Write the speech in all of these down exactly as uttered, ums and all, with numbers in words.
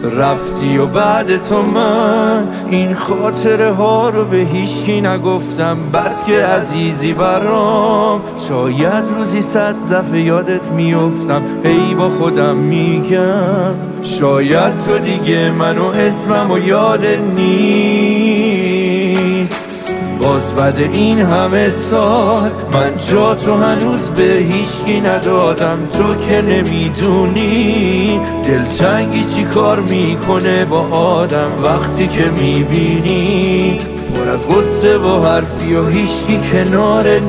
رفتی و بعد تو من این خاطره ها رو به هیچکی نگفتم، بس که عزیزی برام. شاید روزی صد دفعه یادت میافتم، هی با خودم میگم شاید تو دیگه منو اسمم و یادت نیست. باز بعد این همه سال من جا تو هنوز به هیچکی ندادم. تو که نمیدونی دلتنگی چی کار میکنه با آدم وقتی که میبینی پر از غصه و حرفی و هیچکی کنار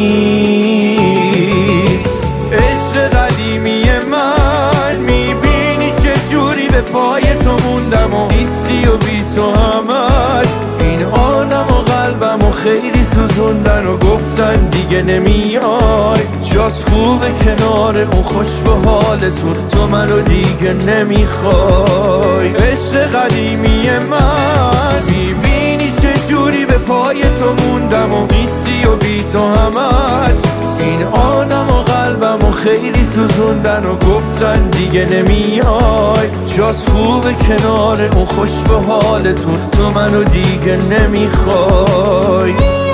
نیست. عشق قدیمی من میبینی چه جوری به پای تو موندم و نیستی و بی تو همش این آدم و قلبم و خیلی سوزوندن و گفتن دیگه نمیای. جاست خوبه کنار اون خوش به حالتون، تو منو دیگه نمیخوای. عشق قدیمی من میبینی چه جوری به پای تو موندم و نیستی و بی تو همش این آدم و قلبم و خیلی سوزوندن و گفتن دیگه نمیای. جاست خوبه کنار اون خوش به حالتون، تو منو دیگه نمیخوای.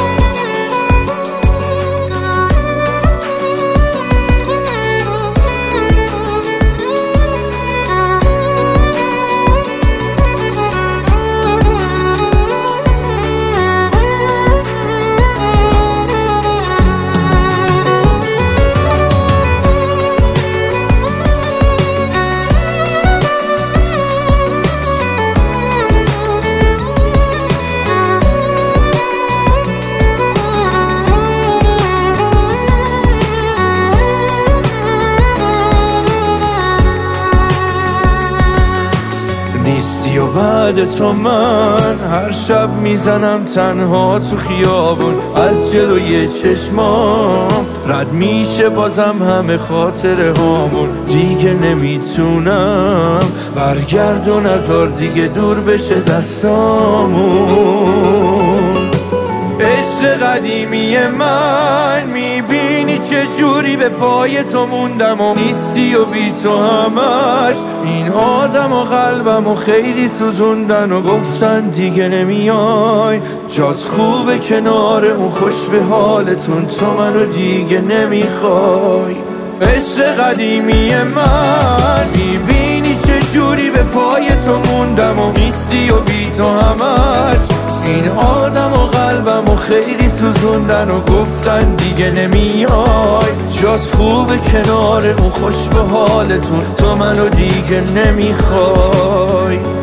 نیستی و بعد تو من هر شب میزنم تنها تو خیابون، از جلوی چشمام رد میشه بازم همه خاطره هامون. دیگه نمیتونم برگردون نزار دیگه دور بشه دستامون. عشق قدیمی من میبینی چه جوری به پای تو موندم و نیستی و بی تو همش این آدم و قلبم و خیلی سوزوندن و گفتن دیگه نمیای. جات خوبه کنار اون خوش به حالتون، تو منو دیگه nemiخوای. عشق قدیمی من میبینی چه جوری به پای تو موندم و نیستی و بی تو همش این آدم و قلبم و خیلی سوزوندن و گفتن دیگه نمیای. جاست خوبه کنار اون خوش به حالتون، تو منو دیگه نمیخوای.